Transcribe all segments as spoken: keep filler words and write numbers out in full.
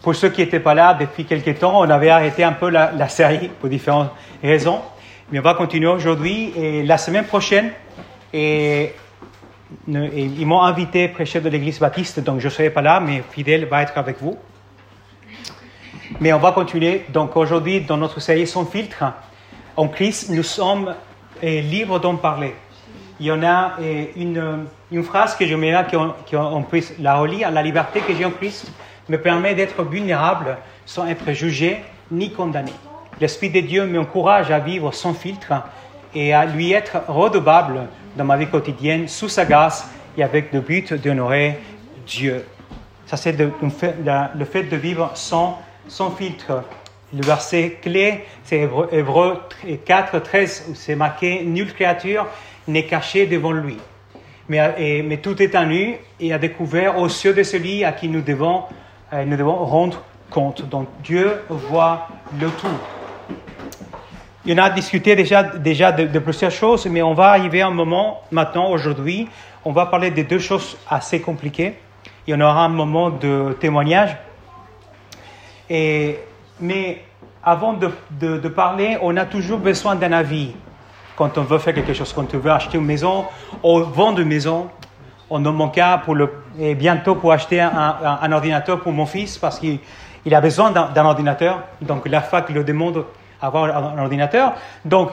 pour ceux qui n'étaient pas là depuis quelques temps, on avait arrêté un peu la, la série pour différentes raisons. Mais on va continuer aujourd'hui et la semaine prochaine. Et, et ils m'ont invité prêcher de l'église baptiste, donc je ne serai pas là, mais Fidèle va être avec vous. Mais on va continuer. Donc aujourd'hui, dans notre série Sans filtre, en Christ, nous sommes eh, libres d'en parler. Il y en a eh, une, une phrase que j'aimerais qu'on, qu'on puisse la relire. La liberté que j'ai en Christ me permet d'être vulnérable sans être jugé ni condamné. L'Esprit de Dieu m'encourage à vivre sans filtre et à lui être redevable dans ma vie quotidienne, sous sa grâce et avec le but d'honorer Dieu. Ça, c'est le, le fait de vivre sans, sans filtre. Le verset clé, c'est Hébreux quatre, treize, où c'est marqué « Nulle créature n'est cachée devant lui, mais, et, mais tout est à nu et à découvert aux cieux de celui à qui nous devons, euh, nous devons rendre compte. » Donc Dieu voit le tout. Il y en a discuté déjà, déjà de, de plusieurs choses, mais on va arriver à un moment, maintenant, aujourd'hui, on va parler de deux choses assez compliquées. Il y en aura un moment de témoignage. Et, mais avant de, de, de parler, on a toujours besoin d'un avis. Quand on veut faire quelque chose, quand on veut acheter une maison, ou vendre une maison, on dans mon cas, pour le, et bientôt pour acheter un, un, un ordinateur pour mon fils, parce qu'il il a besoin d'un, d'un ordinateur. Donc la fac le demande avoir un ordinateur. Donc,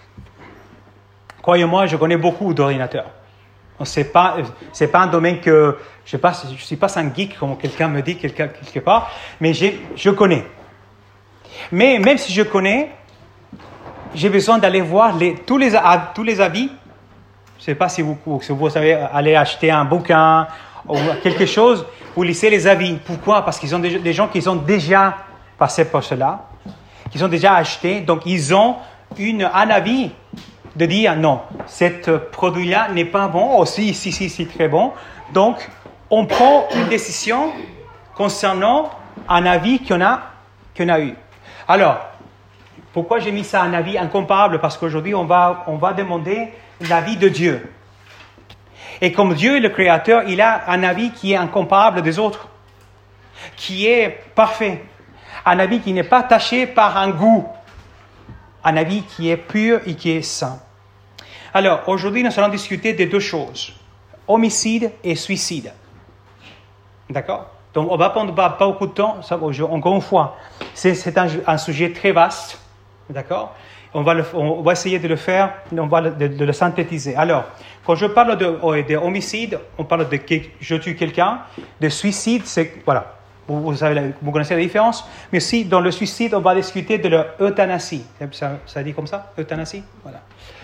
croyez-moi, je connais beaucoup d'ordinateurs. Ce n'est pas, c'est pas un domaine que... Je ne suis pas un geek, comme quelqu'un me dit quelque, quelque part, mais j'ai, je connais. Mais même si je connais, j'ai besoin d'aller voir les, tous, les, tous les avis. Je ne sais pas si vous, si vous savez aller acheter un bouquin ou quelque chose, vous lisez les avis. Pourquoi? Parce qu'ils ont des, des gens qui ont déjà passé par cela, qui sont déjà achetés, donc ils ont une, un avis de dire non, ce produit-là n'est pas bon, ou si, si, si, c'est très bon. Donc, on prend une décision concernant un avis qu'on a, qu'on a eu. Alors, pourquoi j'ai mis ça un avis incomparable? Parce qu'aujourd'hui, on va, on va demander l'avis de Dieu. Et comme Dieu est le Créateur, il a un avis qui est incomparable des autres, qui est parfait. Un avis qui n'est pas taché par un goût. Un avis qui est pur et qui est saint. Alors, aujourd'hui, nous allons discuter de deux choses. Homicide et suicide. D'accord? Donc, on ne va prendre pas, pas beaucoup de temps. Ça, encore une fois, c'est, c'est un, un sujet très vaste. D'accord? On va, le, on va essayer de le faire, on va le, de, de le synthétiser. Alors, quand je parle de, de homicide, on parle de je tue quelqu'un. De suicide, c'est... Voilà. Vous, vous, savez, vous connaissez la différence. Mais si dans le suicide, on va discuter de l'euthanasie. Ça, ça dit comme ça? Euthanasie? Voilà.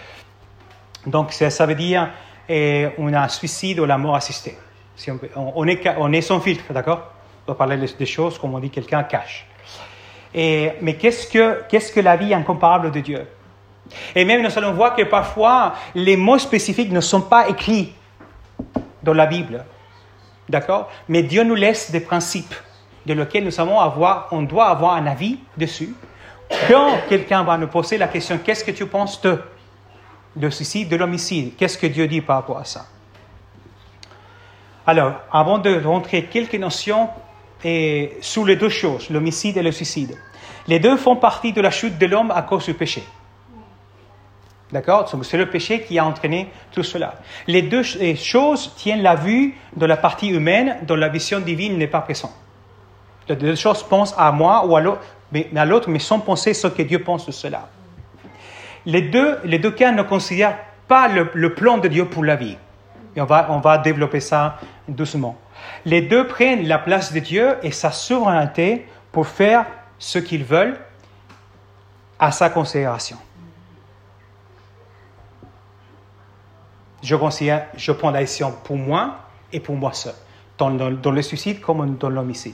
Donc, ça, ça veut dire eh, on a un suicide ou la mort assistée. Si on, peut, on, on, est, on est sans filtre, d'accord? On va parler des choses, comme on dit, quelqu'un cache. Et, mais qu'est-ce que, qu'est-ce que la vie incomparable de Dieu? Et même, nous allons voir que parfois, les mots spécifiques ne sont pas écrits dans la Bible. D'accord? Mais Dieu nous laisse des principes de lesquels nous savons avoir, on doit avoir un avis dessus. Quand quelqu'un va nous poser la question, qu'est-ce que tu penses de le suicide, de l'homicide? Qu'est-ce que Dieu dit par rapport à ça? Alors, avant de rentrer quelques notions et, sous les deux choses, l'homicide et le suicide. Les deux font partie de la chute de l'homme à cause du péché. D'accord? C'est le péché qui a entraîné tout cela. Les deux choses tiennent la vue de la partie humaine dont la vision divine n'est pas présente. Les deux choses pensent à moi ou à l'autre, mais, à l'autre, mais sans penser ce que Dieu pense de cela. Les deux, les deux cas ne considèrent pas le, le plan de Dieu pour la vie. Et on va, on va développer ça doucement. Les deux prennent la place de Dieu et sa souveraineté pour faire ce qu'ils veulent à sa considération. Je considère, je prends la décision pour moi et pour moi seul, dans, dans, dans le suicide comme dans l'homicide.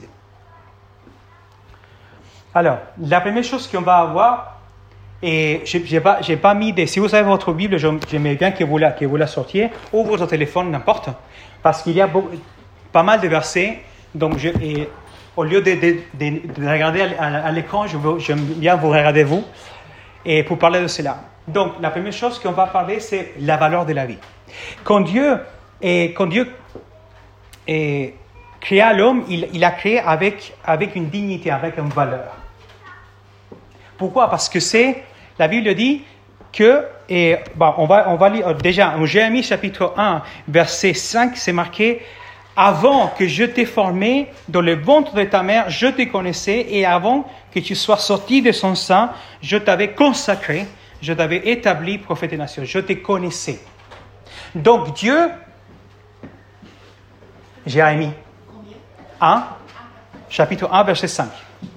Alors, la première chose qu'on va avoir, et je n'ai pas, j'ai pas mis des... Si vous avez votre Bible, j'aimerais bien que vous la, que vous la sortiez, ou votre téléphone, n'importe, parce qu'il y a beaucoup, pas mal de versets, donc je, et au lieu de, de, de, de regarder à, à, à l'écran, je veux, j'aime bien vous regarder vous, et pour parler de cela. Donc, la première chose qu'on va parler, c'est la valeur de la vie. Quand Dieu, est, quand Dieu est, créa l'homme, il, il a créé avec, avec une dignité, avec une valeur. Pourquoi? Parce que c'est, la Bible dit que, et, bon, on va, on va lire, déjà, en Jérémie chapitre un, verset cinq, c'est marqué, « Avant que je t'ai formé dans le ventre de ta mère, je te connaissais, et avant que tu sois sorti de son sein, je t'avais consacré, je t'avais établi prophète des nations. Je te connaissais. » Donc Dieu, Jérémie un, chapitre un, verset cinq.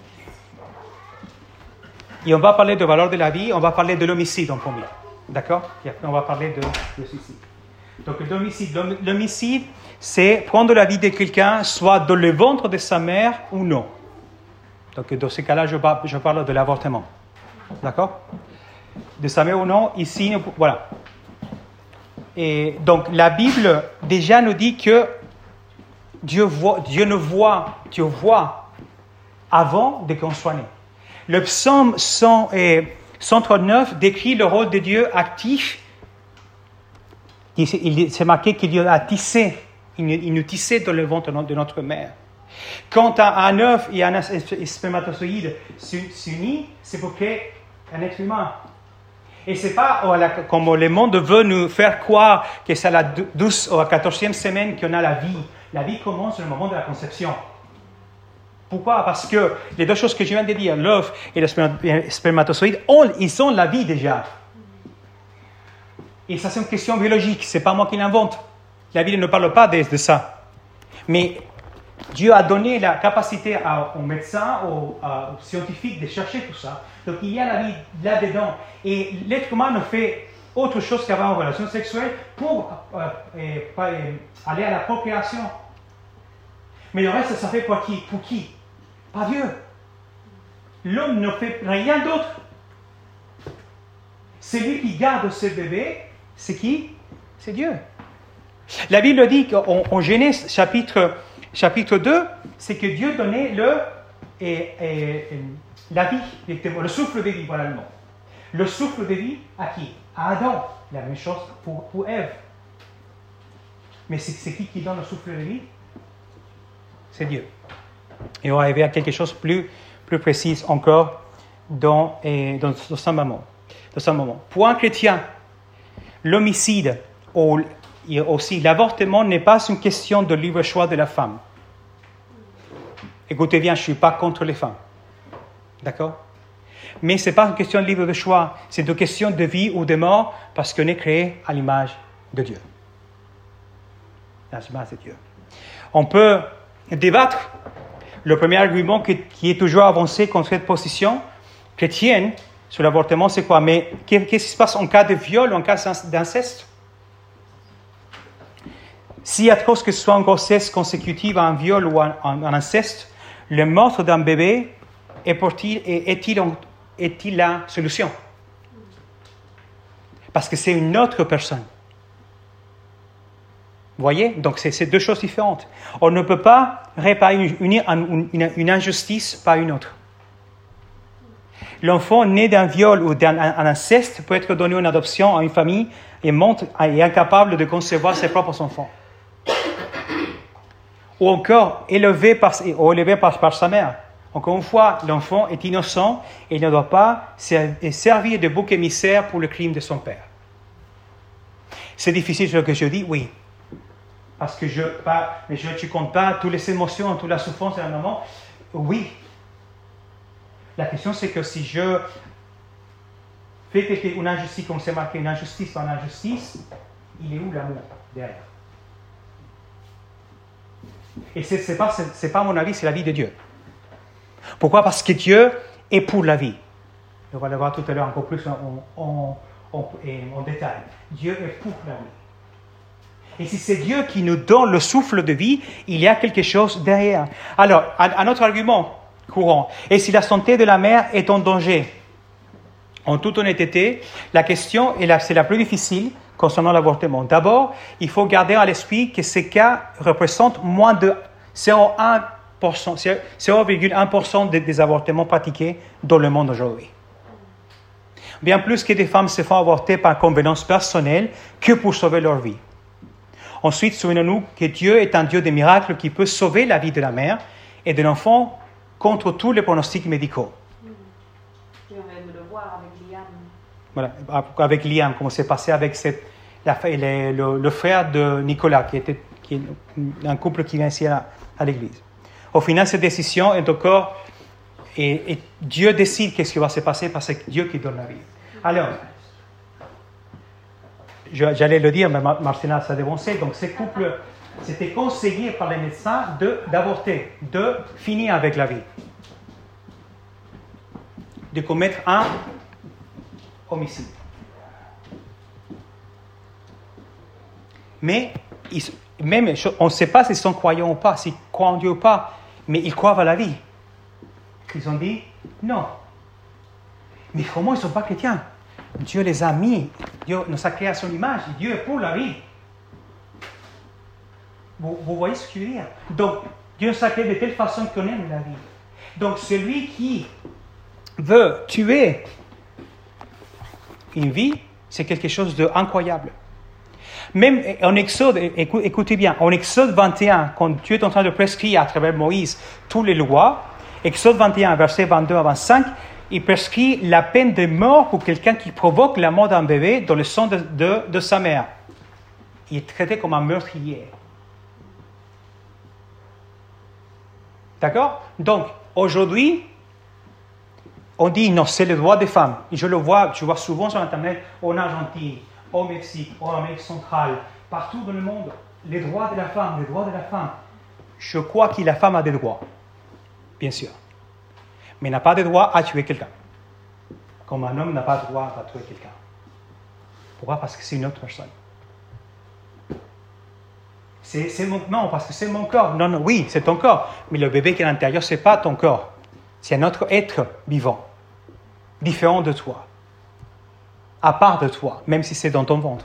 Et on va parler de valeur de la vie, on va parler de l'homicide en premier. D'accord? Et après on va parler de, de suicide. Donc l'homicide, l'homicide, c'est prendre la vie de quelqu'un, soit dans le ventre de sa mère ou non. Donc dans ce cas-là, je parle, je parle de l'avortement. D'accord? De sa mère ou non, ici, voilà. Et donc la Bible déjà nous dit que Dieu, voit, Dieu ne voit, Dieu voit avant de qu'on soit né. Le psaume cent trente-neuf décrit le rôle de Dieu actif. Il, c'est marqué que Dieu a tissé, il, il nous tissait dans le ventre de notre mère. Quand un œuf et un spermatozoïde s'unissent, c'est pour créer un être humain. Et ce n'est pas comme le monde veut nous faire croire que c'est à la douze ou à la quatorzième semaine qu'on a la vie. La vie commence au moment de la conception. Pourquoi? Parce que les deux choses que je viens de dire, l'œuf et le spermatozoïde, ils ont la vie déjà. Et ça, c'est une question biologique. Ce n'est pas moi qui l'invente. La Bible ne parle pas de, de ça. Mais Dieu a donné la capacité à, aux médecins, aux, aux scientifiques de chercher tout ça. Donc il y a la vie là-dedans. Et l'être humain ne fait autre chose qu'avoir une relation sexuelle pour euh, et, et, aller à la procréation. Mais le reste, ça fait pour qui? Pour qui? Pas Dieu. L'homme ne fait rien d'autre. Celui qui garde ce bébé, c'est qui? C'est Dieu. La Bible dit qu'en en Genèse chapitre, chapitre deux, c'est que Dieu donnait le, et, et, et, la vie, le souffle de vie, voilà le mot. Le souffle de vie à qui? À Adam. La même chose pour, pour Ève. Mais c'est, c'est qui qui donne le souffle de vie? C'est Dieu. Et on va arriver à quelque chose de plus, plus précis encore dans, et, dans, dans, ce moment, dans ce moment. Pour un chrétien, l'homicide ou aussi l'avortement n'est pas une question de libre choix de la femme. Écoutez bien, je ne suis pas contre les femmes. D'accord? Mais ce n'est pas une question de libre de choix, c'est une question de vie ou de mort parce qu'on est créé à l'image de Dieu. À l'image de Dieu. On peut débattre. Le premier argument qui est toujours avancé contre cette position chrétienne sur l'avortement, c'est quoi? Mais qu'est-ce qui se passe en cas de viol, en cas d'inceste? S'il y a trop que ce soit une grossesse consécutive à un viol ou à un, un inceste, le meurtre d'un bébé est-il, est-il, est-il la solution? Parce que c'est une autre personne. Vous voyez? Donc, c'est, c'est deux choses différentes. On ne peut pas réparer une, une, une, une injustice par une autre. L'enfant né d'un viol ou d'un un inceste peut être donné en adoption à une famille et montre est incapable de concevoir ses propres enfants. Ou encore élevé par, ou élevé par, par sa mère. Encore une fois, l'enfant est innocent et il ne doit pas servir de bouc émissaire pour le crime de son père. C'est difficile ce que je dis, oui. Parce que je ne compte pas toutes les émotions, toute la souffrance de la maman. Oui. La question, c'est que si je fais une injustice, comme c'est marqué, une injustice par une injustice, il est où l'amour derrière? Et ce n'est pas, c'est, c'est pas mon avis, c'est l'avis de Dieu. Pourquoi? Parce que Dieu est pour la vie. On va le voir tout à l'heure encore plus en, en, en, en détail. Dieu est pour la vie. Et si c'est Dieu qui nous donne le souffle de vie, il y a quelque chose derrière. Alors, un, un autre argument courant. Et si la santé de la mère est en danger? En toute honnêteté, la question, et là, c'est la plus difficile concernant l'avortement. D'abord, il faut garder à l'esprit que ces cas représentent moins de zéro virgule un pour cent des, des avortements pratiqués dans le monde aujourd'hui. Bien plus que des femmes se font avorter par convenance personnelle que pour sauver leur vie. Ensuite, souvenons-nous que Dieu est un Dieu des miracles qui peut sauver la vie de la mère et de l'enfant contre tous les pronostics médicaux. Et on vient de le voir avec Liam. Voilà, avec Liam, comme c'est passé avec cette, la, le, le, le frère de Nicolas, qui était qui est un couple qui vient ici à, à l'église. Au final, cette décision est encore... Et, et Dieu décide qu'est-ce qui va se passer parce que c'est Dieu qui donne la vie. Alors, je, j'allais le dire, mais Marcella s'est dévancé. Donc, ce couple, c'était conseillé par les médecins de, d'avorter, de finir avec la vie, de commettre un homicide. Mais, ils, même, on ne sait pas s'ils sont croyants ou pas, s'ils croient en Dieu ou pas, mais ils croient à la vie. Ils ont dit non. Mais comment ils ne sont pas chrétiens? Dieu les a mis, Dieu nous a créés à son image, Dieu est pour la vie. Vous, vous voyez ce que je veux dire? Donc, Dieu nous a créés de telle façon qu'on aime la vie. Donc, celui qui veut tuer une vie, c'est quelque chose d'incroyable. Même en Exode, écoutez bien, en Exode vingt et un, quand Dieu est en train de prescrire à travers Moïse toutes les lois, Exode vingt et un, versets vingt-deux à vingt-cinq, il prescrit la peine de mort pour quelqu'un qui provoque la mort d'un bébé dans le sang de, de, de sa mère. Il est traité comme un meurtrier. D'accord? Donc, aujourd'hui, on dit non, c'est le droit des femmes. Et je le vois, je vois souvent sur Internet, en Argentine, au Mexique, en Amérique centrale, partout dans le monde, les droits de la femme, les droits de la femme. Je crois que la femme a des droits, bien sûr, mais n'a pas de droit à tuer quelqu'un, comme un homme n'a pas de droit à tuer quelqu'un. Pourquoi? Parce que c'est une autre personne. C'est, c'est mon, non, parce que c'est mon corps. Non, non, oui, c'est ton corps, mais le bébé qui est à l'intérieur, c'est pas ton corps. C'est un autre être vivant, différent de toi, à part de toi, même si c'est dans ton ventre.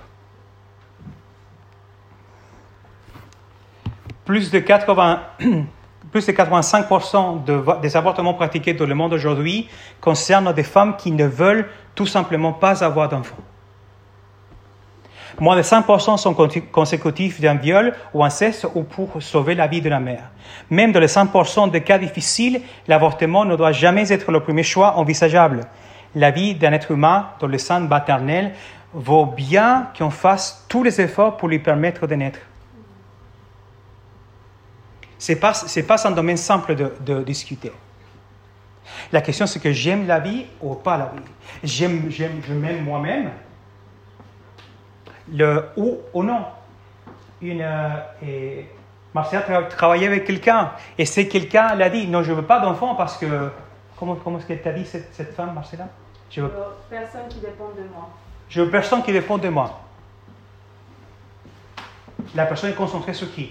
Plus de, quatre-vingts, plus de quatre-vingt-cinq pour cent de, des avortements pratiqués dans le monde aujourd'hui concernent des femmes qui ne veulent tout simplement pas avoir d'enfants. Moins de cinq pour cent sont consécutifs d'un viol ou inceste ou pour sauver la vie de la mère. Même dans les cinq pour cent des cas difficiles, l'avortement ne doit jamais être le premier choix envisageable. La vie d'un être humain dans le sein maternel vaut bien qu'on fasse tous les efforts pour lui permettre de naître. Ce n'est pas, c'est pas un domaine simple de, de discuter. La question, c'est que j'aime la vie ou pas la vie. J'aime, j'aime, je m'aime moi-même, le ou ou non. Une, euh, et Marcella tra- travaillait avec quelqu'un et c'est quelqu'un l'a dit non, je ne veux pas d'enfant parce que comment, comment est-ce qu'elle t'a dit cette, cette femme, Marcella? Je veux personne qui dépend de moi. Je veux personne qui dépend de moi. La personne est concentrée sur qui?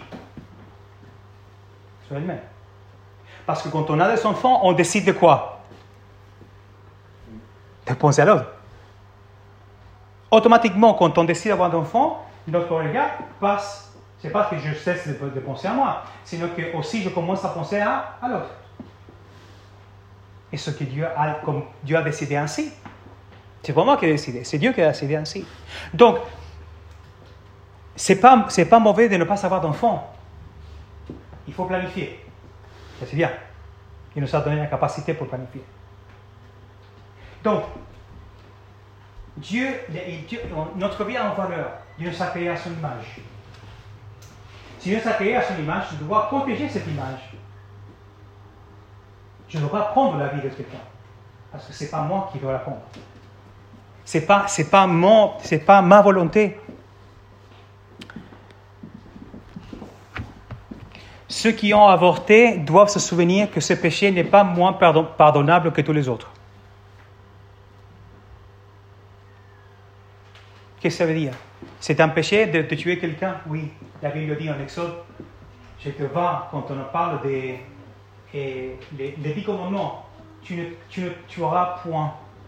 Sur elle-même. Parce que quand on a des enfants, on décide de quoi? De penser à l'autre. Automatiquement, quand on décide d'avoir d'enfants, notre regard passe. C'est pas que je cesse de, de penser à moi, sinon que aussi je commence à penser à, à l'autre. Et ce que Dieu a, comme Dieu a décidé ainsi. C'est pas moi qui ai décidé, c'est Dieu qui a décidé ainsi. Donc, c'est pas, c'est pas mauvais de ne pas avoir d'enfants. Il faut planifier. Ça, c'est bien. Il nous a donné la capacité pour planifier. Donc, Dieu, Dieu, notre vie a une valeur. Dieu nous a créé à son image. Si Dieu nous a créé à son image, je dois protéger cette image. Je ne dois pas prendre la vie de quelqu'un. Parce que ce n'est pas moi qui dois la prendre. Ce n'est pas, c'est pas, mon, c'est pas ma volonté. Ceux qui ont avorté doivent se souvenir que ce péché n'est pas moins pardon, pardonnable que tous les autres. Qu'est-ce que ça veut dire? C'est un péché de, de tuer quelqu'un? Oui. La Bible dit en Exode, chapitre vingt, quand on parle des, et les, les dix commandements, tu ne, tu ne tueras point.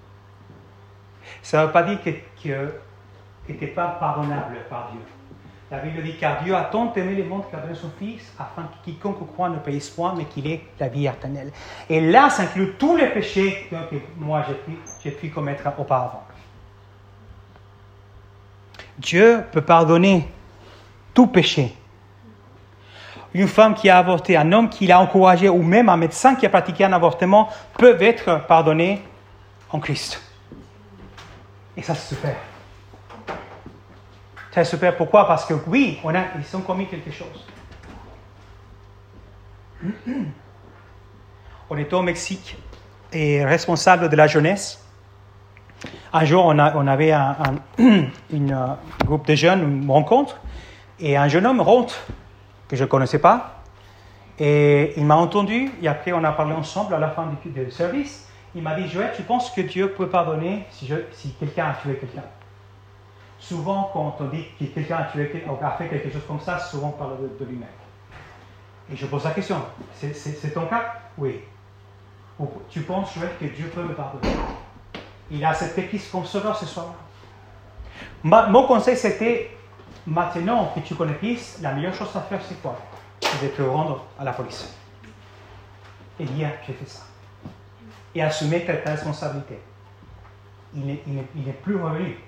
Ça ne veut pas dire que, que, que tu n'es pas pardonnable par Dieu. La Bible dit, car Dieu a tant aimé le monde qu'il a donné son Fils, afin que quiconque croit ne périsse point, mais qu'il ait la vie éternelle. Et là, ça inclut tous les péchés que, que moi j'ai pu, j'ai pu commettre auparavant. Dieu peut pardonner tout péché. Une femme qui a avorté, un homme qui l'a encouragé, ou même un médecin qui a pratiqué un avortement, peuvent être pardonnés en Christ. Et ça, c'est super. C'est super. Pourquoi? Parce que oui, on a, ils ont commis quelque chose. On était au Mexique et responsable de la jeunesse. Un jour, on, a, on avait un, un une, un groupe de jeunes, une rencontre, et un jeune homme rentre, que je ne connaissais pas, et il m'a entendu, et après on a parlé ensemble à la fin du, du service. Il m'a dit, Joël, tu penses que Dieu peut pardonner si, je, si quelqu'un a tué quelqu'un? Souvent, quand on dit que quelqu'un a tué ou a fait quelque chose comme ça, souvent on parle de, de lui-même. Et je pose la question, c'est, c'est, c'est ton cas? Oui. Ou tu penses, Joël, que Dieu peut me pardonner? Il a accepté Christ comme sauveur ce soir-là. Ma, mon conseil, c'était, maintenant que tu connais Christ, la meilleure chose à faire, c'est quoi? C'est de te rendre à la police. Et dire, j'ai fait ça. Et assumer ta, ta responsabilité. Il n'est, il, n'est, il n'est plus revenu.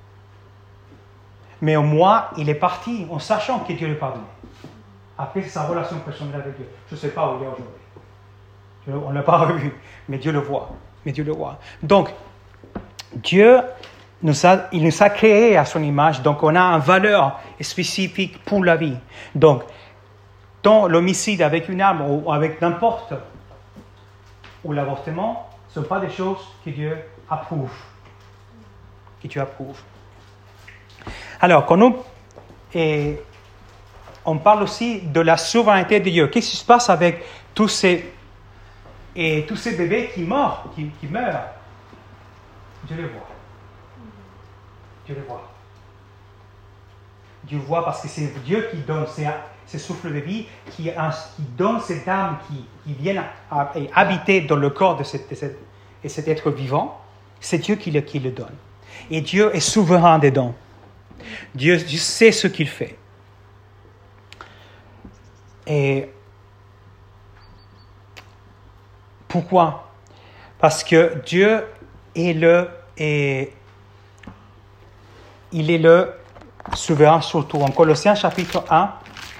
Mais au moins, il est parti en sachant que Dieu le pardonne. Après, c'est sa relation personnelle avec Dieu. Je ne sais pas où il est aujourd'hui. On ne l'a pas revu, mais Dieu le voit. Mais Dieu le voit. Donc, Dieu, nous a, il nous a créés à son image, donc on a une valeur spécifique pour la vie. Donc, dans l'homicide avec une arme ou avec n'importe, ou l'avortement, ce ne sont pas des choses que Dieu approuve. Que Dieu approuve. Alors, quand on, et, on parle aussi de la souveraineté de Dieu. Qu'est-ce qui se passe avec tous ces, et tous ces bébés qui meurent, qui, qui meurent? Dieu les voit. Dieu les voit. Dieu voit parce que c'est Dieu qui donne ces, ces souffles de vie, qui, qui donne cette âme qui, qui vient à, à, à habiter dans le corps de, cette, de, cette, de cet être vivant. C'est Dieu qui le, qui le donne. Et Dieu est souverain dedans. Dieu, Dieu sait ce qu'il fait. Et pourquoi? Parce que Dieu est le, est, il est le souverain surtout. En Colossiens chapitre un,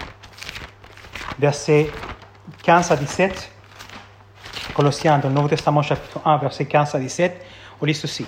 versets quinze à dix-sept, Colossiens dans le Nouveau Testament chapitre un, versets quinze à dix-sept, on lit ceci.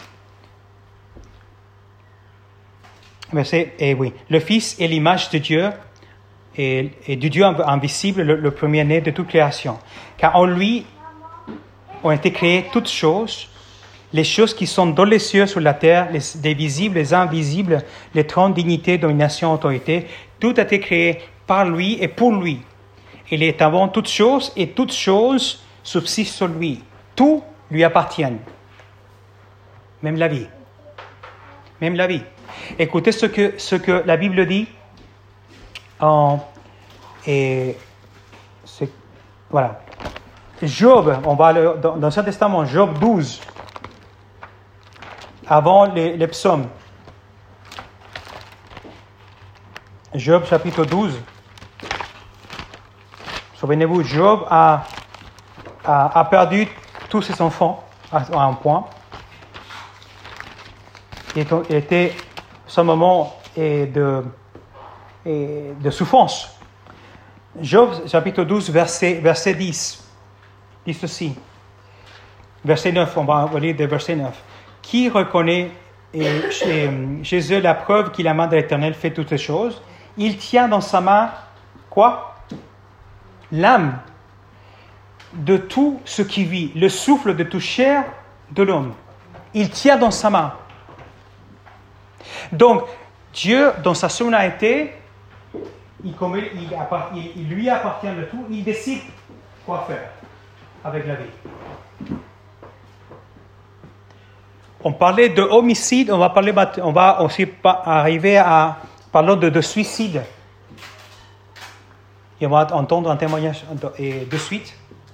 Verset, et oui, le Fils est l'image de Dieu et, et du Dieu invisible, le, le premier-né de toute création. Car en lui ont été créées toutes choses, les choses qui sont dans les cieux, sur la terre, les, les visibles, les invisibles, les trônes, dignité, domination, autorité. Tout a été créé par lui et pour lui. Il est avant toutes choses et toutes choses subsistent sur lui. Tout lui appartient. Même la vie. Même la vie. Écoutez ce que, ce que la Bible dit. En, et c'est, voilà. Job, on va aller dans, dans l'Ancien Testament, Job douze, avant les, les psaumes. Job chapitre douze. Souvenez-vous, Job a, a, a perdu tous ses enfants à, à un point. Il était ce moment de, de souffrance. Job chapitre douze, verset, verset dix, dit ceci. Verset neuf, on va lire le verset neuf. Qui reconnaît et, chez, chez eux la preuve que la main de l'Éternel fait toutes choses? Il tient dans sa main, quoi? L'âme de tout ce qui vit, le souffle de toute chair de l'homme. Il tient dans sa main. Donc, Dieu, dans sa souveraineté, il, il, il, il lui appartient de tout, il décide quoi faire avec la vie. On parlait de homicide, on va, parler, on va aussi arriver à parler de, de suicide. Et on va entendre un témoignage de, de suite.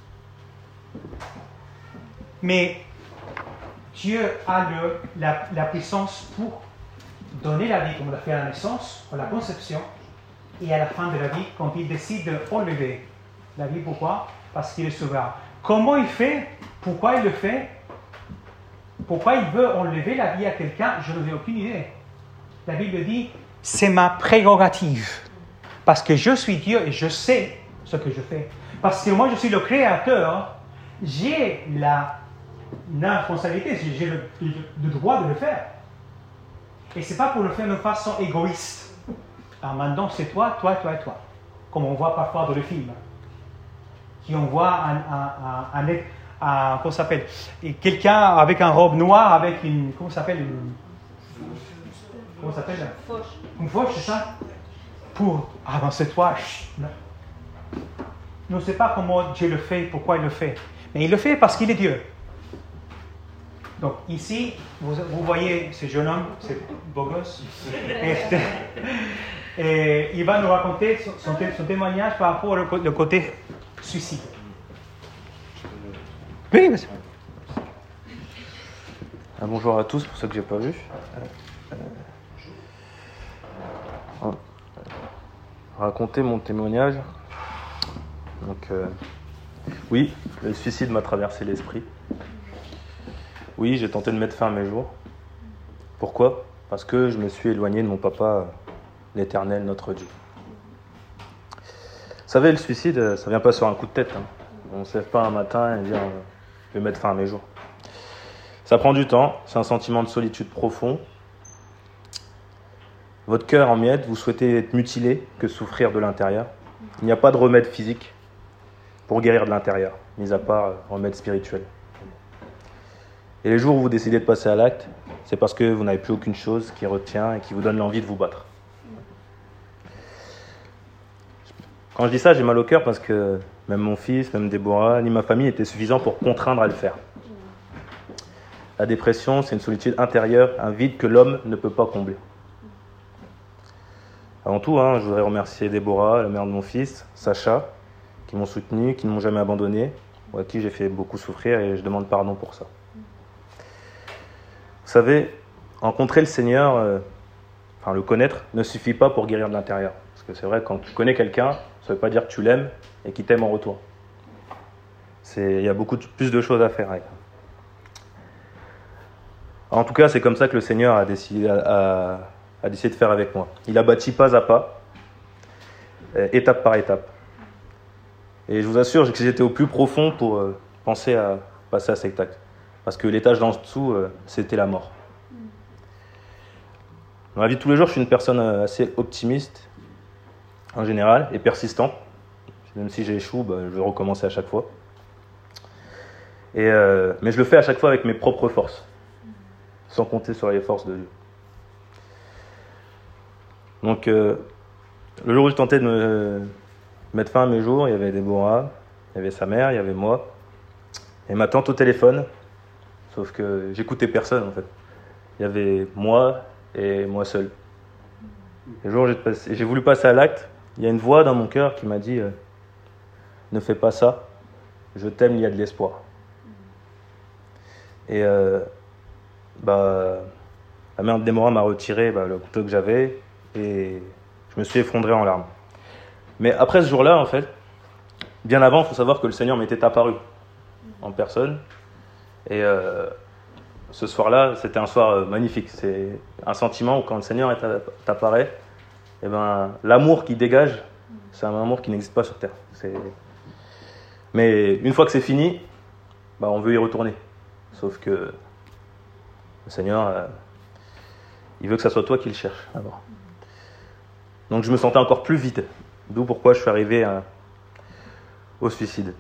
Mais Dieu a le, la, la puissance pour donner la vie, comme on l'a fait à la naissance, à la conception, et à la fin de la vie, quand il décide d'enlever la vie. Pourquoi? Parce qu'il est souverain. Comment il fait? Pourquoi il le fait? Pourquoi il veut enlever la vie à quelqu'un? Je n'en ai aucune idée. La Bible dit, c'est ma prérogative. Parce que je suis Dieu et je sais ce que je fais. Parce que moi, je suis le Créateur, j'ai la, la responsabilité, j'ai le, le, le droit de le faire. Et ce n'est pas pour le faire de façon égoïste. Alors maintenant, c'est toi, toi, toi et toi. Comme on voit parfois dans le film. Qui on voit un, un, un, un, un comment ça s'appelle, quelqu'un avec un robe noire, avec une, comment ça s'appelle, une, comment ça s'appelle, Fauche. Une fauche, c'est ça? Pour, ah ben c'est toi. On ne sait pas comment Dieu le fait, pourquoi il le fait. Mais il le fait parce qu'il est Dieu. Donc ici, vous, vous voyez ce jeune homme, ce beau gosse, et, et il va nous raconter son, son, son témoignage par rapport au le côté suicide. Oui, monsieur. Ah, bonjour à tous, pour ceux que je n'ai pas vus. Euh, euh, raconter mon témoignage. Donc, euh, oui, le suicide m'a traversé l'esprit. Oui, j'ai tenté de mettre fin à mes jours. Pourquoi ? Parce que je me suis éloigné de mon papa, l'Éternel, notre Dieu. Vous savez, le suicide, ça ne vient pas sur un coup de tête. Hein. On ne se lève pas un matin et dire euh, « je vais mettre fin à mes jours ». Ça prend du temps, c'est un sentiment de solitude profond. Votre cœur en miettes, vous souhaitez être mutilé que souffrir de l'intérieur. Il n'y a pas de remède physique pour guérir de l'intérieur, mis à part euh, remède spirituel. Et les jours où vous décidez de passer à l'acte, c'est parce que vous n'avez plus aucune chose qui retient et qui vous donne l'envie de vous battre. Quand je dis ça, j'ai mal au cœur parce que même mon fils, même Déborah, ni ma famille étaient suffisants pour contraindre à le faire. La dépression, c'est une solitude intérieure, un vide que l'homme ne peut pas combler. Avant tout, hein, je voudrais remercier Déborah, la mère de mon fils, Sacha, qui m'ont soutenu, qui ne m'ont jamais abandonné, à qui j'ai fait beaucoup souffrir et je demande pardon pour ça. Vous savez, rencontrer le Seigneur, euh, enfin le connaître, ne suffit pas pour guérir de l'intérieur. Parce que c'est vrai, quand tu connais quelqu'un, ça ne veut pas dire que tu l'aimes et qu'il t'aime en retour. Il y a beaucoup de, plus de choses à faire avec. En tout cas, c'est comme ça que le Seigneur a décidé, a, a décidé de faire avec moi. Il a bâti pas à pas, euh, étape par étape. Et je vous assure que j'étais au plus profond pour euh, penser à passer à cet acte. Parce que l'étage d'en dessous, euh, c'était la mort. Dans la vie de tous les jours, je suis une personne assez optimiste, en général, et persistante. Même si j'échoue, bah, je vais recommencer à chaque fois. Et, euh, mais je le fais à chaque fois avec mes propres forces, sans compter sur les forces de Dieu. Donc, euh, le jour où je tentais de me mettre fin à mes jours, il y avait Déborah, il y avait sa mère, il y avait moi, et ma tante au téléphone. Sauf que j'écoutais personne, en fait. Il y avait moi et moi seul. Le jour où j'ai, passé, j'ai voulu passer à l'acte, il y a une voix dans mon cœur qui m'a dit euh, « Ne fais pas ça, je t'aime, il y a de l'espoir. » Et euh, bah, la mère de Déborah m'a retiré bah, le couteau que j'avais et je me suis effondré en larmes. Mais après ce jour-là, en fait, bien avant, il faut savoir que le Seigneur m'était apparu en personne. Et euh, ce soir-là, c'était un soir euh, magnifique. C'est un sentiment où quand le Seigneur t'apparaît, eh ben, l'amour qu'il dégage, c'est un amour qui n'existe pas sur terre. C'est... Mais une fois que c'est fini, bah, on veut y retourner. Sauf que le Seigneur, euh, il veut que ça soit toi qui le cherches d'abord. Donc je me sentais encore plus vide. D'où pourquoi je suis arrivé à, au suicide.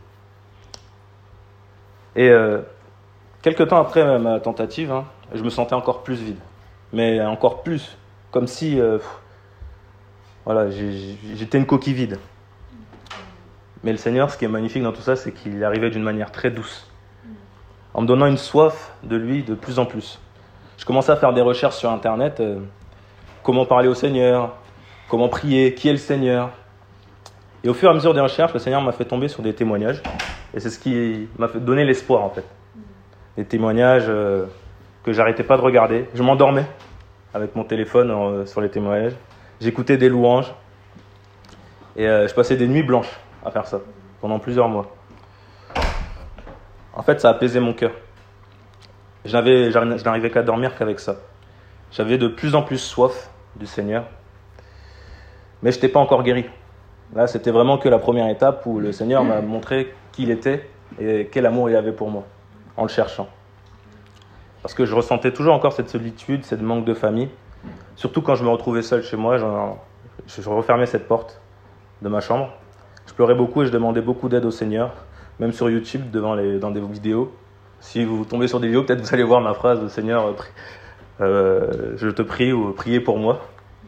Et euh, quelques temps après ma tentative, hein, je me sentais encore plus vide. Mais encore plus. Comme si euh, pff, voilà, j'ai, j'étais une coquille vide. Mais le Seigneur, ce qui est magnifique dans tout ça, c'est qu'il est arrivé d'une manière très douce. En me donnant une soif de lui de plus en plus. Je commençais à faire des recherches sur Internet. Euh, comment parler au Seigneur, comment prier, qui est le Seigneur. Et au fur et à mesure des recherches, le Seigneur m'a fait tomber sur des témoignages. Et c'est ce qui m'a fait donner l'espoir, en fait. Des témoignages euh, que j'arrêtais pas de regarder. Je m'endormais avec mon téléphone euh, sur les témoignages. J'écoutais des louanges. Et euh, je passais des nuits blanches à faire ça, pendant plusieurs mois. En fait, ça apaisait mon cœur. Je n'avais, je n'arrivais qu'à dormir qu'avec ça. J'avais de plus en plus soif du Seigneur. mais je n'étais pas encore guéri. Là, c'était vraiment que la première étape où le Seigneur m'a montré qui il était et quel amour il avait pour moi, en le cherchant. Parce que je ressentais toujours encore cette solitude, cette manque de famille. Surtout quand je me retrouvais seul chez moi, je, je refermais cette porte de ma chambre. Je pleurais beaucoup et je demandais beaucoup d'aide au Seigneur, même sur YouTube, devant les, dans des vidéos. Si vous tombez sur des vidéos, peut-être vous allez voir ma phrase « Seigneur, euh, je te prie » ou « priez pour moi ».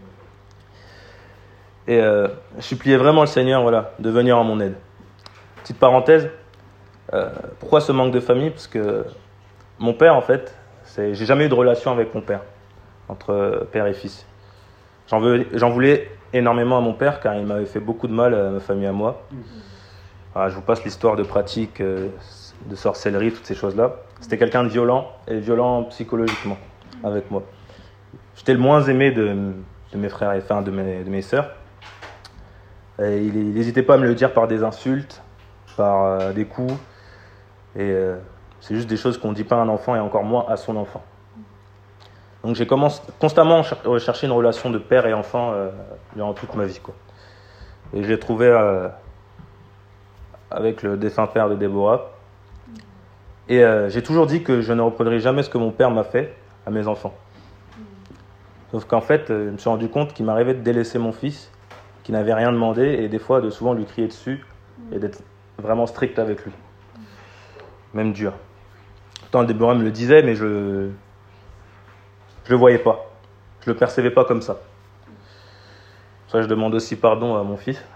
Et euh, je suppliais vraiment le Seigneur voilà, de venir en mon aide. Petite parenthèse, euh, pourquoi ce manque de famille? Parce que mon père, en fait, c'est, j'ai jamais eu de relation avec mon père, entre père et fils. J'en, veux, j'en voulais énormément à mon père, car il m'avait fait beaucoup de mal à ma famille, à moi. Alors, je vous passe l'histoire de pratique, euh, de sorcellerie, toutes ces choses-là. C'était quelqu'un de violent, et violent psychologiquement, avec moi. J'étais le moins aimé de, de mes frères et enfin, de mes, de mes sœurs. Et il n'hésitait pas à me le dire par des insultes, par euh, des coups. Et euh, c'est juste des choses qu'on ne dit pas à un enfant et encore moins à son enfant. Donc j'ai commencé constamment à rechercher une relation de père et enfant euh, durant toute ma vie, quoi. Et je l'ai trouvé euh, avec le défunt père de Déborah. Et euh, j'ai toujours dit que je ne reproduirai jamais ce que mon père m'a fait à mes enfants. Sauf qu'en fait, euh, je me suis rendu compte qu'il m'arrivait de délaisser mon fils, qui n'avait rien demandé, et des fois de souvent lui crier dessus et d'être vraiment strict avec lui. Même dur. Pourtant, le Déborah me le disait, mais je je le voyais pas. Je le percevais pas comme ça. Pour ça, je demande aussi pardon à mon fils.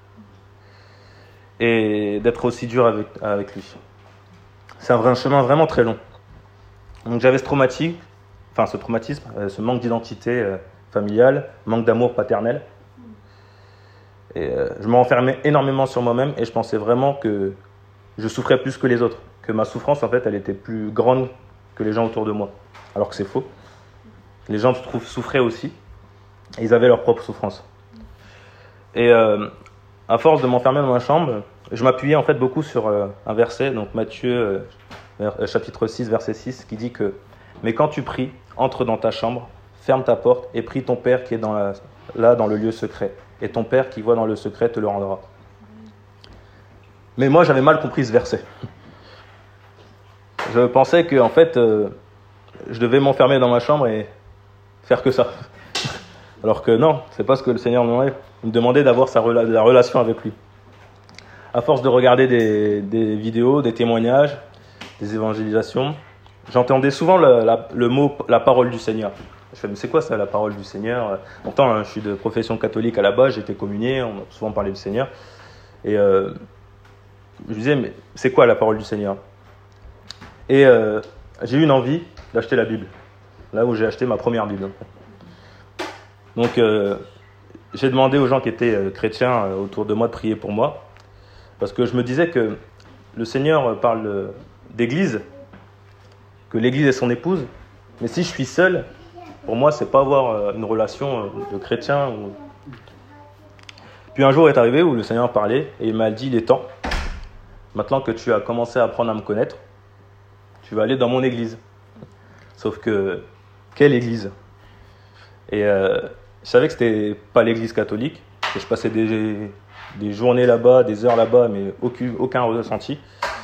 Et d'être aussi dur avec, avec lui. C'est un, vrai, un chemin vraiment très long. Donc j'avais ce traumatisme, enfin ce traumatisme, euh, ce manque d'identité euh, familiale, manque d'amour paternel. Et euh, je me renfermais énormément sur moi-même et je pensais vraiment que je souffrais plus que les autres. Que ma souffrance, en fait, elle était plus grande que les gens autour de moi. Alors que c'est faux. Les gens, je trouve, souffraient aussi. Et ils avaient leur propre souffrance. Et euh, à force de m'enfermer dans ma chambre, je m'appuyais en fait beaucoup sur euh, un verset, donc Matthieu, euh, chapitre six, verset six, qui dit que « Mais quand tu pries, entre dans ta chambre, ferme ta porte et prie ton Père qui est dans la, là dans le lieu secret. Et ton Père qui voit dans le secret te le rendra. » Mais moi, j'avais mal compris ce verset. Je pensais que en fait, euh, je devais m'enfermer dans ma chambre et faire que ça. Alors que non, c'est pas ce que le Seigneur me demandait. Il me demandait d'avoir sa rela- la relation avec lui. À force de regarder des, des vidéos, des témoignages, des évangélisations, j'entendais souvent le, la, le mot « la parole du Seigneur ». Je fais, mais c'est quoi ça, la parole du Seigneur? Pourtant, hein, je suis de profession catholique à la base, j'étais communié, on m'a souvent parlé du Seigneur. Et euh, je me disais, mais c'est quoi la parole du Seigneur? Et euh, j'ai eu une envie d'acheter la Bible, là où j'ai acheté ma première Bible. Donc, euh, j'ai demandé aux gens qui étaient euh, chrétiens euh, autour de moi de prier pour moi, parce que je me disais que le Seigneur parle euh, d'église, que l'église est son épouse, mais si je suis seul, pour moi, c'est pas avoir euh, une relation euh, de chrétien. Ou... Puis un jour est arrivé où le Seigneur parlait et il m'a dit, il est temps, maintenant que tu as commencé à apprendre à me connaître, tu vas aller dans mon église. Sauf que, quelle église? Et euh, je savais que c'était pas l'église catholique, que je passais des, des journées là-bas, des heures là-bas, mais aucun, aucun ressenti.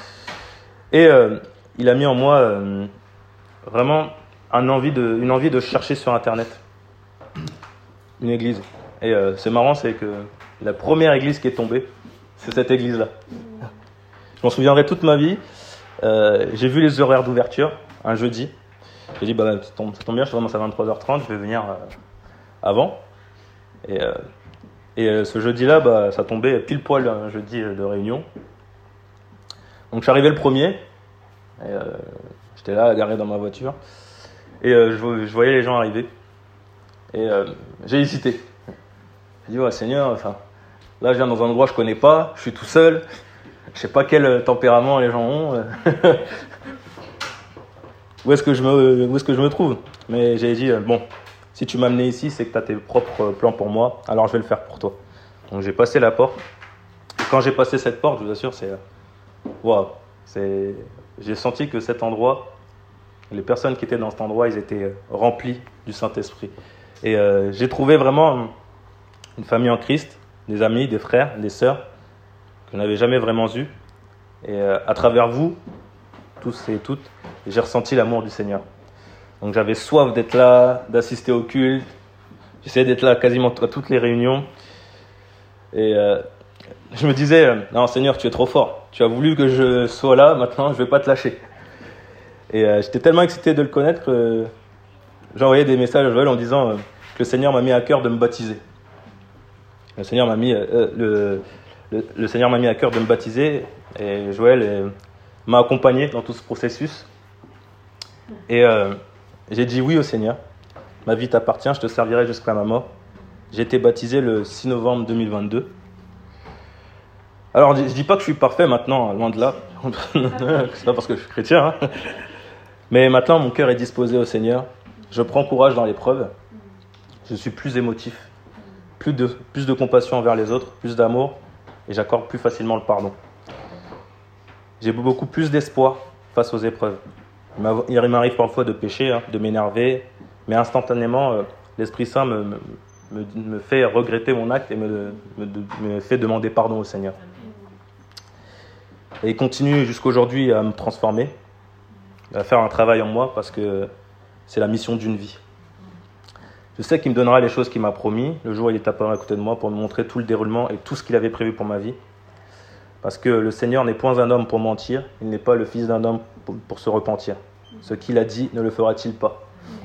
Et euh, il a mis en moi euh, vraiment un envie de, une envie de chercher sur Internet une église. Et euh, c'est marrant, c'est que la première église qui est tombée, c'est cette église-là. Je m'en souviendrai toute ma vie. Euh, j'ai vu les horaires d'ouverture, un jeudi. J'ai dit, bah, ça tombe, ça tombe bien, je commence à vingt-trois heures trente, je vais venir euh, avant. Et, euh, et euh, ce jeudi-là, bah, ça tombait pile poil un jeudi de réunion. Donc je suis arrivé le premier. Et, euh, j'étais là, garé dans ma voiture. Et euh, je, je voyais les gens arriver. Et euh, j'ai hésité. J'ai dit, ouais, Seigneur, enfin, là je viens dans un endroit que je connais pas, je suis tout seul. Je sais pas quel tempérament les gens ont. où est-ce que je me, où est-ce que je me trouve? Mais j'ai dit, bon, si tu m'as amené ici, c'est que tu as tes propres plans pour moi, alors je vais le faire pour toi. Donc j'ai passé la porte. Et quand j'ai passé cette porte, je vous assure, c'est... Waouh, c'est... J'ai senti que cet endroit, les personnes qui étaient dans cet endroit, ils étaient remplis du Saint-Esprit. Et euh, j'ai trouvé vraiment une famille en Christ, des amis, des frères, des sœurs que je n'avais jamais vraiment eus. Et euh, à travers vous, tous et toutes, j'ai ressenti l'amour du Seigneur. Donc j'avais soif d'être là, d'assister au culte. J'essayais d'être là quasiment à toutes les réunions. Et euh, je me disais, euh, non Seigneur, tu es trop fort. Tu as voulu que je sois là, maintenant je ne vais pas te lâcher. Et euh, j'étais tellement excité de le connaître que j'ai envoyé des messages à Joël en disant euh, que le Seigneur m'a mis à cœur de me baptiser. Le Seigneur m'a mis, euh, le, le, le Seigneur m'a mis à cœur de me baptiser et Joël euh, m'a accompagné dans tout ce processus. Et euh, j'ai dit oui au Seigneur. Ma vie t'appartient, je te servirai jusqu'à ma mort. J'ai été baptisé le six novembre deux mille vingt-deux. Alors, je ne dis pas que je suis parfait maintenant, loin de là. C'est pas parce que je suis chrétien. Hein. Mais maintenant, mon cœur est disposé au Seigneur. Je prends courage dans l'épreuve. Je suis plus émotif. Plus de, plus de compassion envers les autres, plus d'amour. Et j'accorde plus facilement le pardon. J'ai beaucoup plus d'espoir face aux épreuves. Il m'arrive parfois de pécher, hein, de m'énerver. Mais instantanément, euh, l'Esprit Saint me, me, me fait regretter mon acte et me, me, me fait demander pardon au Seigneur. Et il continue jusqu'aujourd'hui à me transformer, à faire un travail en moi parce que c'est la mission d'une vie. Je sais qu'il me donnera les choses qu'il m'a promis le jour où il est apparu à côté de moi pour me montrer tout le déroulement et tout ce qu'il avait prévu pour ma vie. Parce que le Seigneur n'est point un homme pour mentir, il n'est pas le fils d'un homme pour, pour se repentir. Ce qu'il a dit, ne le fera-t-il pas ?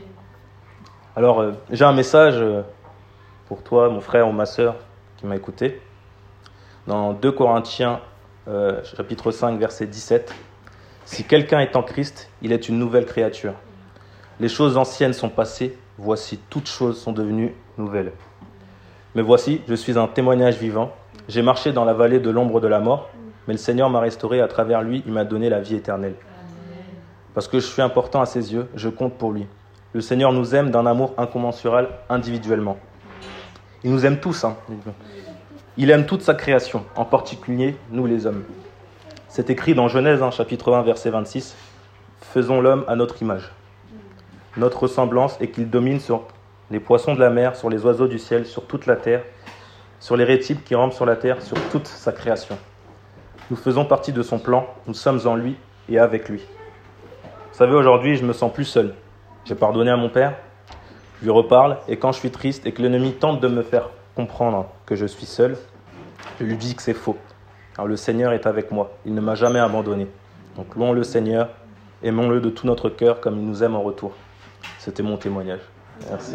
Alors, euh, j'ai un message euh, pour toi, mon frère ou ma sœur, qui m'a écouté. Dans deux Corinthiens, euh, chapitre cinq, verset dix-sept. « Si quelqu'un est en Christ, il est une nouvelle créature. Les choses anciennes sont passées, voici, toutes choses sont devenues nouvelles. Mais voici, je suis un témoignage vivant. J'ai marché dans la vallée de l'ombre de la mort, mais le Seigneur m'a restauré, à travers lui, il m'a donné la vie éternelle. Parce que je suis important à ses yeux, je compte pour lui. Le Seigneur nous aime d'un amour incommensurable individuellement. Il nous aime tous. Hein. Il aime toute sa création, en particulier nous les hommes. C'est écrit dans Genèse, hein, chapitre un, verset vingt-six. « Faisons l'homme à notre image. Notre ressemblance est qu'il domine sur les poissons de la mer, sur les oiseaux du ciel, sur toute la terre, sur les reptiles qui rampent sur la terre, sur toute sa création. Nous faisons partie de son plan, nous sommes en lui et avec lui. » Vous savez, aujourd'hui, je me sens plus seul. J'ai pardonné à mon père, je lui reparle, et quand je suis triste et que l'ennemi tente de me faire comprendre que je suis seul, je lui dis que c'est faux. Alors le Seigneur est avec moi, il ne m'a jamais abandonné. Donc louons le Seigneur, aimons-le de tout notre cœur comme il nous aime en retour. C'était mon témoignage. Merci.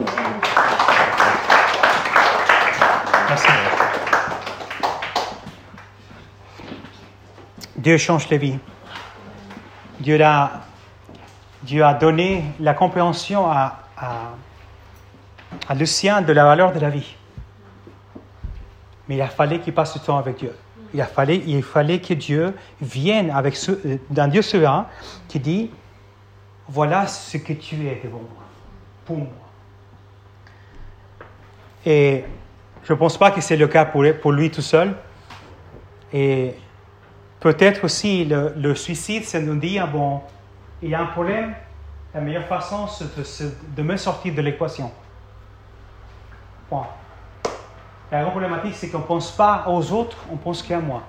Merci. Dieu change les vies. Dieu a, Dieu a donné la compréhension à, à, à Lucien de la valeur de la vie. Mais il a fallu qu'il passe du temps avec Dieu. Il a fallu, il fallait que Dieu vienne avec ce, d'un Dieu souverain qui dit « Voilà ce que tu es devant moi, pour moi. » Et je ne pense pas que c'est le cas pour, pour lui tout seul. Et peut-être aussi le, le suicide, c'est nous dire, bon, il y a un problème, la meilleure façon, c'est de, c'est de me sortir de l'équation. Point. La grande problématique, c'est qu'on ne pense pas aux autres, on pense qu'à moi.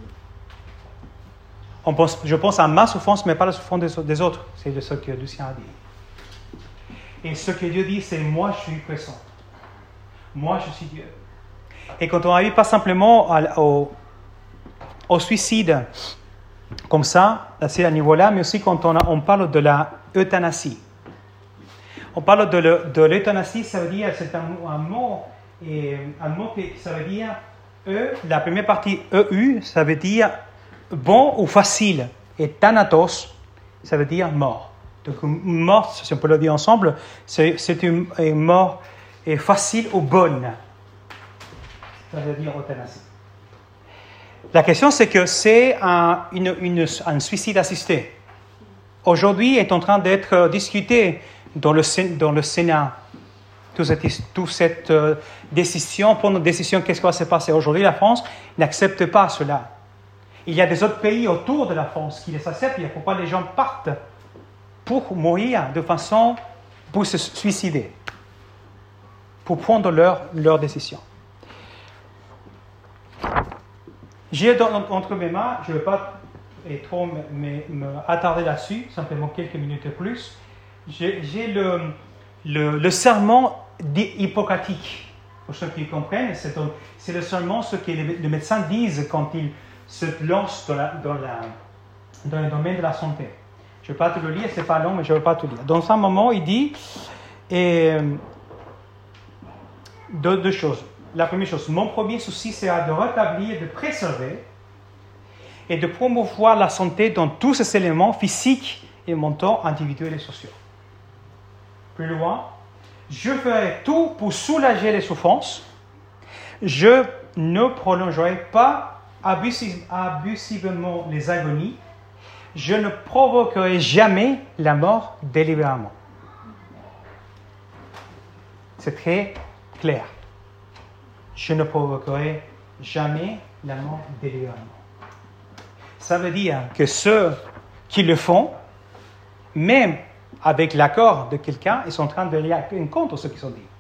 On pense, je pense à ma souffrance, mais pas à la souffrance des, des autres. C'est de ce que Lucien a dit. Et ce que Dieu dit, c'est moi, je suis présent. Moi, je suis Dieu. Et quand on arrive pas simplement à, au, au suicide, comme ça, à ce niveau-là, mais aussi quand on, a, on parle de la euthanasie. On parle de, le, de l'euthanasie, ça veut dire, c'est un, un mot, et un mot qui ça veut dire, E, la première partie E U, ça veut dire bon ou facile. Et thanatos, ça veut dire mort. Donc une mort, si on peut le dire ensemble, c'est, c'est une, une mort facile ou bonne. Ça veut dire euthanasie. La question, c'est que c'est un, une, une, un suicide assisté. Aujourd'hui, est en train d'être discuté dans le, dans le Sénat. Toute cette, toute cette euh, décision, prendre une décision, qu'est-ce qui va se passer aujourd'hui? La France n'accepte pas cela. Il y a des autres pays autour de la France qui les acceptent. Il ne faut pas que les gens partent pour mourir de façon, pour se suicider, pour prendre leur, leur décision. J'ai dans, entre mes mains, je ne vais pas et trop me, me, me attarder là-dessus, simplement quelques minutes de plus. J'ai, j'ai le, le, le serment hippocratique. Pour ceux qui comprennent, c'est, c'est le serment ce que les, les médecins disent quand ils se lancent dans, la, dans, la, dans le domaine de la santé. Je ne vais pas te le lire, ce n'est pas long, mais je ne vais pas te le lire. Dans un moment, il dit et, deux, deux choses. La première chose, mon premier souci sera de rétablir, de préserver et de promouvoir la santé dans tous ces éléments physiques et mentaux, individuels et sociaux. Plus loin, je ferai tout pour soulager les souffrances. Je ne prolongerai pas abusiv- abusivement les agonies. Je ne provoquerai jamais la mort délibérément. C'est très clair. Je ne provoquerai jamais la mort délibérément. Ça veut dire que ceux qui le font, même avec l'accord de quelqu'un, ils sont en train de lire contre ce qu'ils ont dit.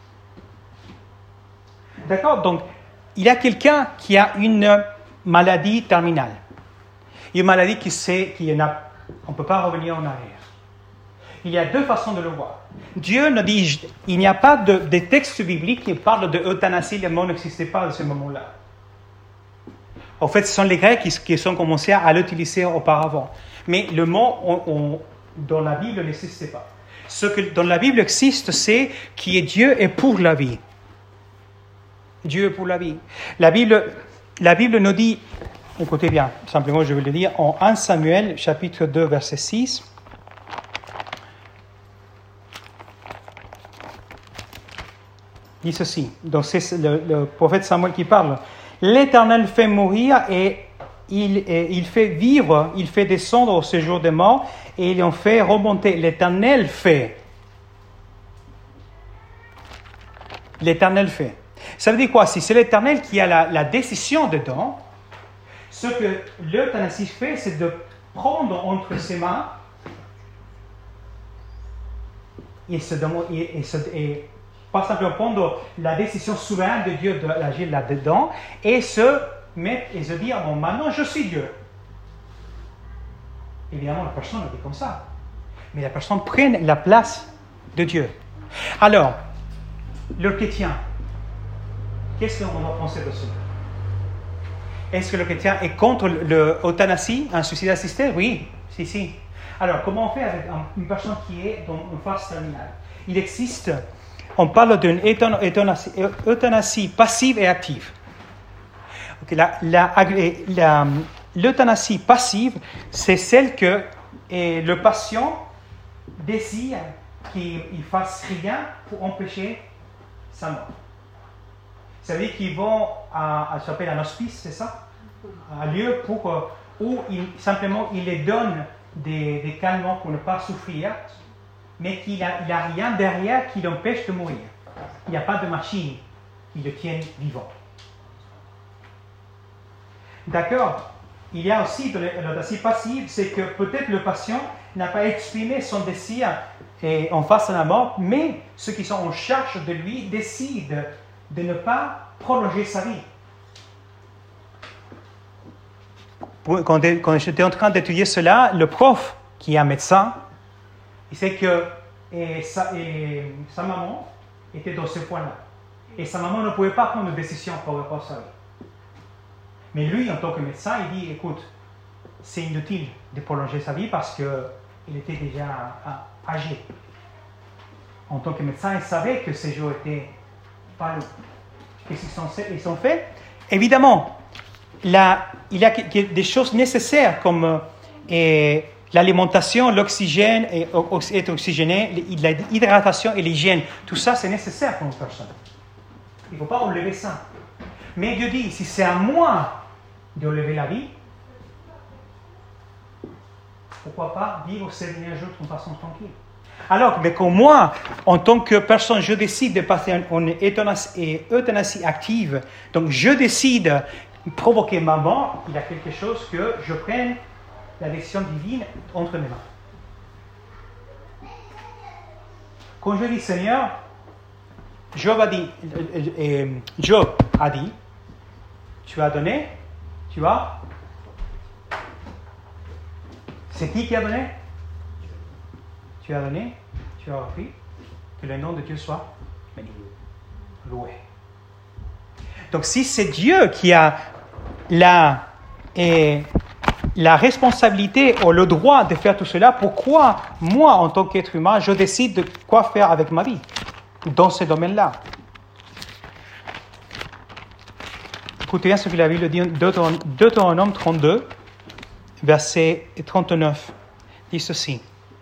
D'accord? Donc, il y a quelqu'un qui a une maladie terminale. Une maladie qui sait qu'on ne peut pas revenir en arrière. Il y a deux façons de le voir. Dieu ne dit, il n'y a pas de, de texte biblique qui parle de euthanasie, le mot n'existait pas à ce moment-là. En fait, ce sont les Grecs qui, qui sont commencés à l'utiliser auparavant. Mais le mot on, on, dans la Bible n'existait pas. Ce que dans la Bible existe, c'est qui est Dieu est pour la vie. Dieu est pour la vie. La Bible, la Bible nous dit, écoutez bien, simplement je vais le lire, en premier Samuel, chapitre deux, verset six. Il dit ceci, donc c'est le, le prophète Samuel qui parle. L'Éternel fait mourir et il, et il fait vivre, il fait descendre au séjour des morts et il en fait remonter. L'Éternel fait. L'Éternel fait. Ça veut dire quoi? Si c'est l'Éternel qui a la, la décision dedans, ce que l'euthanasie fait, c'est de prendre entre ses mains et se et, et, se, et pas simplement prendre la décision souveraine de Dieu d'agir là-dedans et se mettre et se dire, bon, maintenant je suis Dieu. Évidemment, la personne est comme ça. Mais la personne prend la place de Dieu. Alors, le chrétien, qu'est-ce qu'on va penser de cela? Est-ce que le chrétien est contre l'euthanasie, un suicide assisté? Oui, si, si. Alors, comment on fait avec une personne qui est dans une phase terminale? Il existe, on parle d'une euthanasie, euthanasie passive et active. Okay, la, la, la, l'euthanasie passive, c'est celle que et le patient désire qu'il ne fasse rien pour empêcher sa mort. Ça veut dire qu'ils vont à, à ça s'appelle un hospice, c'est ça? Un lieu pour, euh, où il, simplement il les donne des, des calmants pour ne pas souffrir, mais qu'il n'a il a rien derrière qui l'empêche de mourir. Il n'y a pas de machine qui le tienne vivant. D'accord? Il y a aussi de l'euthanasie passive, c'est que peut-être le patient n'a pas exprimé son désir et en face à la mort, mais ceux qui sont en charge de lui décident de ne pas prolonger sa vie. Quand, quand j'étais en train d'étudier cela, le prof, qui est un médecin, il sait que et sa, et sa maman était dans ce point-là. Et sa maman ne pouvait pas prendre de décision par rapport à sa vie. Mais lui, en tant que médecin, il dit, écoute, c'est inutile de prolonger sa vie parce qu'il était déjà âgé. En tant que médecin, il savait que ces jours étaient pas longs. Qu'est-ce qu'ils sont, ils sont faits? Évidemment, là, il y a des choses nécessaires comme et, l'alimentation, l'oxygène, et être oxygéné, l'hydratation et l'hygiène. Tout ça, c'est nécessaire pour une personne. Il ne faut pas enlever ça. Mais Dieu dit, si c'est à moi de lever la vie, pourquoi pas vivre ces derniers jours d'une façon tranquille? Alors, mais quand moi, en tant que personne, je décide de passer en euthanasie, euthanasie active, donc je décide de provoquer ma mort, il y a quelque chose que je prenne la décision divine entre mes mains. Quand je dis Seigneur, Job a dit, Job a dit, tu as donné, Tu vois? C'est qui qui a donné? Tu as donné, tu as repris, que le nom de Dieu soit béni, loué. Donc si c'est Dieu qui a la, et la responsabilité ou le droit de faire tout cela, pourquoi moi, en tant qu'être humain, je décide de quoi faire avec ma vie dans ce domaine-là? Écoutez bien ce que la Bible dit, Deutéronome trente-deux, verset trente-neuf, dit ceci.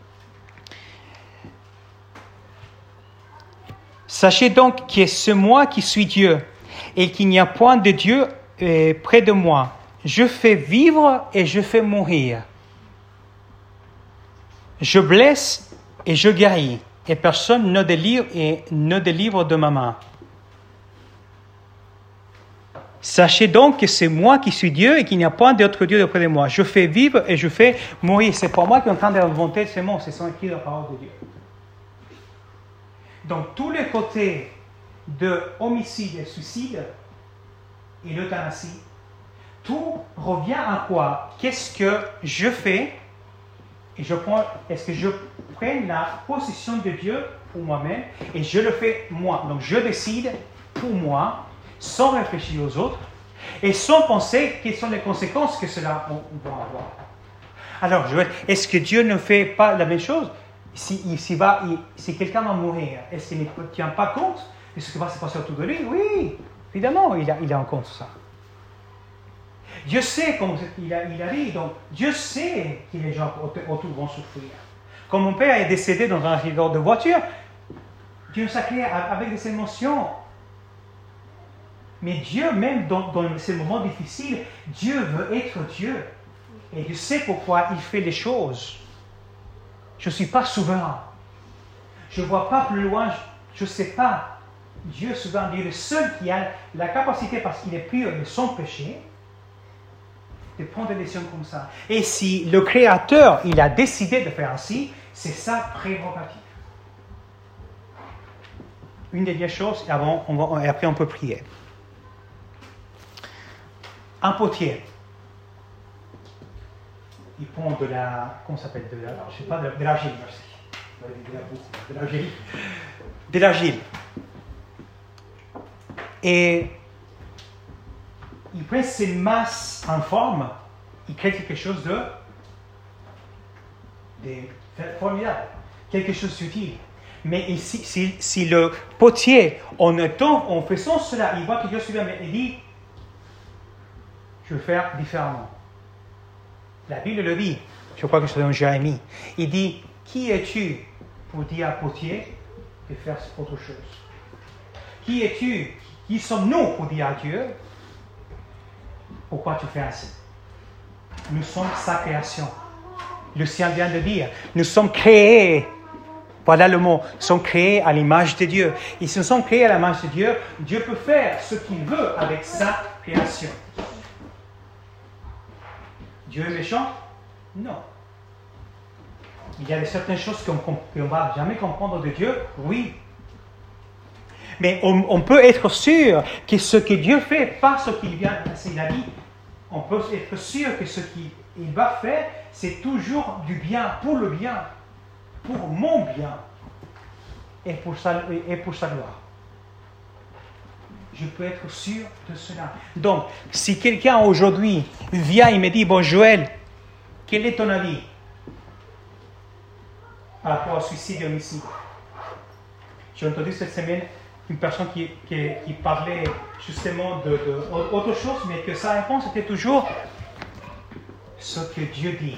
Sachez donc que c'est moi qui suis Dieu, et qu'il n'y a point de Dieu près de moi. Je fais vivre et je fais mourir. Je blesse et je guéris, et personne ne délivre et ne délivre de ma main. Sachez donc que c'est moi qui suis Dieu et qu'il n'y a point d'autre Dieu auprès de moi. Je fais vivre et je fais mourir. C'est pas moi qui est en train d'inventer ces mots, ce sont écrits dans la parole de Dieu. Donc, tous les côtés de homicide et suicide et l'euthanasie, tout revient à quoi? Qu'est-ce que je fais? Et je prends, est-ce que je prends la position de Dieu pour moi-même et je le fais moi? Donc, je décide pour moi, sans réfléchir aux autres et sans penser quelles sont les conséquences que cela va avoir. Alors, je, est-ce que Dieu ne fait pas la même chose? Si, si, va, si quelqu'un va mourir, est-ce qu'il ne tient pas compte de ce qui va se passer autour de lui? Oui, évidemment, il a, il a en compte ça. Dieu sait comment il a, il a dit, donc Dieu sait que les gens autour vont souffrir. Quand mon père est décédé dans un accident de voiture, Dieu s'est créé avec des émotions. Mais Dieu, même dans, dans ces moments difficiles, Dieu veut être Dieu. Et Dieu sait pourquoi il fait les choses. Je ne suis pas souverain. Je ne vois pas plus loin. Je ne sais pas. Dieu est souverain. Dieu est le seul qui a la capacité, parce qu'il est pur de son péché, de prendre des décisions comme ça. Et si le Créateur, il a décidé de faire ainsi, c'est sa prérogative. Une dernière chose, et, avant, on va, et après on peut prier. Un potier. Il prend de la, comment ça s'appelle, de la, je sais pas, de, de l'argile, merci. De, la, de l'argile. De l'argile. Et il prend ces masses en forme, il crée quelque chose de, de formidable, quelque chose d'utile. Mais ici, si, si le potier, en, étant, en faisant cela, il voit que Dieu se souvient, mais il dit, je vais faire différemment. La Bible le dit, je crois que c'est dans Jérémie. Il dit, qui es-tu pour dire à potier de faire autre chose? Qui es-tu? Qui sommes-nous pour dire à Dieu, pourquoi tu fais ainsi? Nous sommes sa création. Lucien vient de dire, nous sommes créés, voilà le mot, nous sommes créés à l'image de Dieu. Et si nous sommes créés à l'image de Dieu, Dieu peut faire ce qu'il veut avec sa création. Dieu est méchant? Non. Il y a certaines choses qu'on ne va jamais comprendre de Dieu? Oui. Mais on, on peut être sûr que ce que Dieu fait, pas ce qu'il vient, il a dit, on peut être sûr que ce qu'il va faire, c'est toujours du bien, pour le bien, pour mon bien et pour sa, et pour sa gloire. Je peux être sûr de cela. Donc, si quelqu'un aujourd'hui vient et me dit, bon Joël, quel est ton avis par rapport au suicide et au homicide? J'ai entendu cette semaine une personne qui, qui, qui parlait justement de, de autre chose, mais que sa réponse était toujours ce que Dieu dit.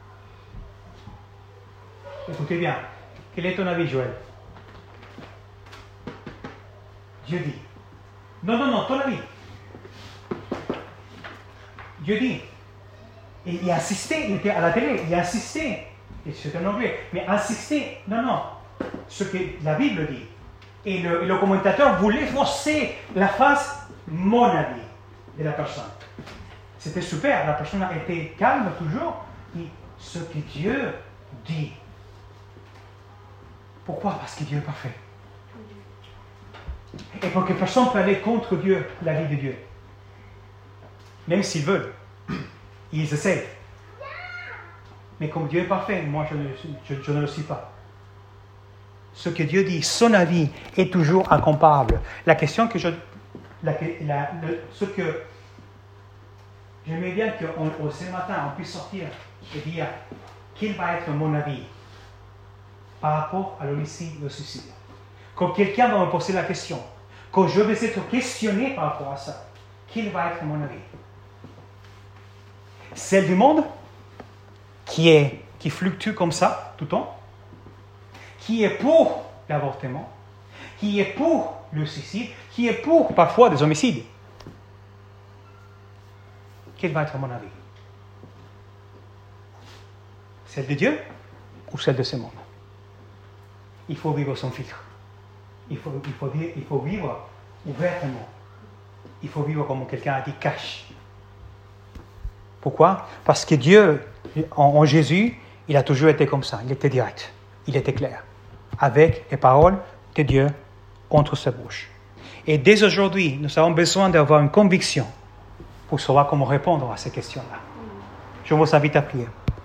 Écoutez bien, quel est ton avis, Joël? Dieu dit. Non, non, non, ton avis. Dieu dit. Et il a insisté, il était à la télé, il a insisté. Et c'est un anglais, mais insisté. Non, non, ce que la Bible dit. Et le, et le commentateur voulait forcer la phrase « mon avis » de la personne. C'était super, la personne a été calme toujours. Et ce que Dieu dit. Pourquoi? Parce que Dieu est parfait. Et pour que personne ne peut aller contre Dieu, la vie de Dieu. Même s'ils veulent. Ils essaient. Mais comme Dieu est parfait, moi je ne, je, je ne le suis pas. Ce que Dieu dit, son avis est toujours incomparable. La question que je... La, la, le, ce que... J'aimerais bien que on, ce matin, on puisse sortir et dire quel va être mon avis par rapport à l'homicide et au suicide. Quand quelqu'un va me poser la question, quand je vais être questionné par rapport à ça, quel va être mon avis? Celle du monde qui, est, qui fluctue comme ça tout le temps, qui est pour l'avortement, qui est pour le suicide, qui est pour parfois des homicides. Quel va être mon avis? Celle de Dieu ou celle de ce monde? Il faut vivre sans filtre. Il faut, il faut, dire, il faut vivre ouvertement. Il faut vivre comme quelqu'un a dit, cash. Pourquoi? Parce que Dieu, en, en Jésus, il a toujours été comme ça. Il était direct. Il était clair. Avec les paroles de Dieu entre sa bouche. Et dès aujourd'hui, nous avons besoin d'avoir une conviction pour savoir comment répondre à ces questions-là. Je vous invite à prier.